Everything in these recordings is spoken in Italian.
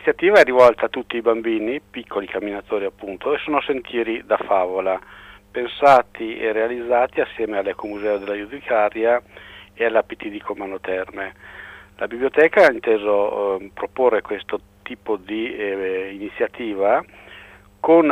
L'iniziativa è rivolta a tutti i bambini, piccoli camminatori appunto, e sono sentieri da favola, pensati e realizzati assieme all'Ecomuseo della Judicaria e all'APT di Comano Terme. La biblioteca ha inteso proporre questo tipo di iniziativa con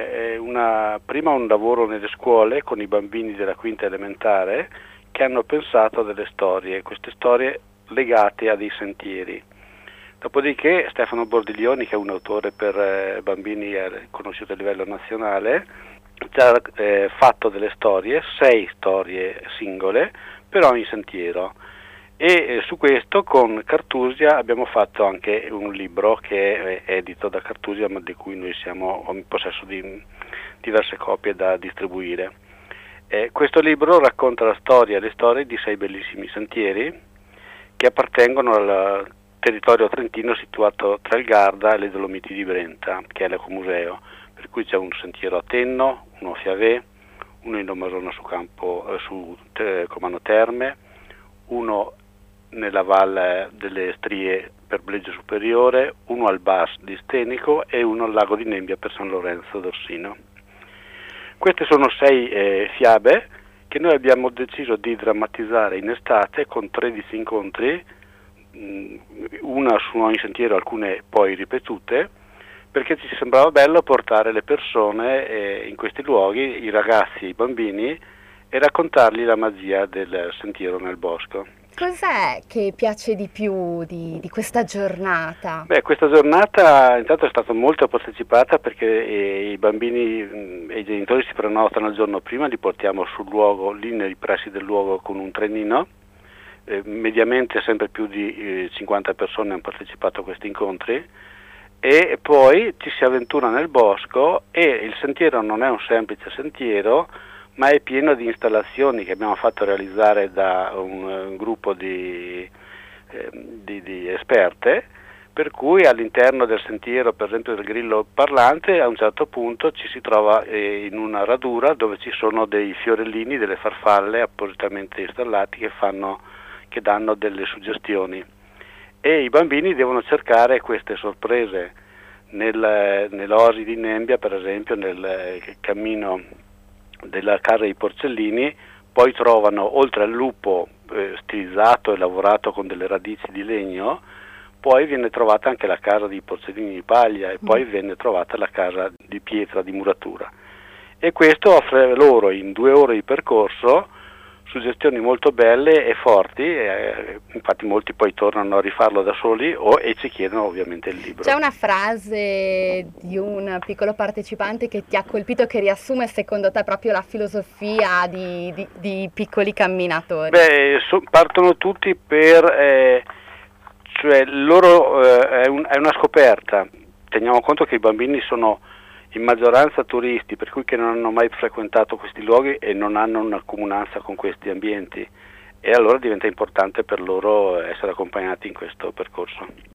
prima un lavoro nelle scuole con i bambini della quinta elementare che hanno pensato a delle storie, queste storie legate a dei sentieri. Dopodiché Stefano Bordiglioni, che è un autore per bambini conosciuto a livello nazionale, ha fatto delle storie, 6 storie singole per ogni sentiero, e su questo con Cartusia abbiamo fatto anche un libro che è edito da Cartusia, ma di cui noi siamo in possesso di diverse copie da distribuire. Questo libro racconta le storie di 6 bellissimi sentieri che appartengono al territorio trentino situato tra il Garda e le Dolomiti di Brenta, che è l'Ecomuseo, per cui c'è un sentiero a Tenno, uno a Fiavè, uno in Domasona su Comano Terme, uno nella Valle delle Strie per Blegio Superiore, uno al Bas di Stenico e uno al Lago di Nembia per San Lorenzo d'Orsino. Queste sono 6 fiabe che noi abbiamo deciso di drammatizzare in estate con 13 incontri, una su ogni sentiero, alcune poi ripetute, perché ci sembrava bello portare le persone in questi luoghi, i ragazzi, i bambini, e raccontargli la magia del sentiero nel bosco. Cos'è che piace di più di questa giornata? Questa giornata intanto è stata molto partecipata perché i bambini e i genitori si prenotano il giorno prima, li portiamo sul luogo, lì nei pressi del luogo con un trenino. Mediamente sempre più di 50 persone hanno partecipato a questi incontri, e poi ci si avventura nel bosco, e il sentiero non è un semplice sentiero, ma è pieno di installazioni che abbiamo fatto realizzare da un gruppo di esperte, per cui all'interno del sentiero, per esempio del grillo parlante, a un certo punto ci si trova in una radura dove ci sono dei fiorellini, delle farfalle appositamente installati che danno delle suggestioni, e i bambini devono cercare queste sorprese nell'Osi di Nembia, per esempio nel cammino della casa dei Porcellini. Poi trovano, oltre al lupo stilizzato e lavorato con delle radici di legno, poi viene trovata anche la casa dei Porcellini di paglia, e poi viene trovata la casa di pietra di muratura, e questo offre loro in 2 ore di percorso suggestioni molto belle e forti, infatti molti poi tornano a rifarlo da soli e ci chiedono ovviamente il libro. C'è una frase di un piccolo partecipante che ti ha colpito, che riassume secondo te proprio la filosofia di piccoli camminatori? Partono tutti cioè loro è una scoperta. Teniamo conto che i bambini sono in maggioranza turisti, per cui che non hanno mai frequentato questi luoghi e non hanno una comunanza con questi ambienti, e allora diventa importante per loro essere accompagnati in questo percorso.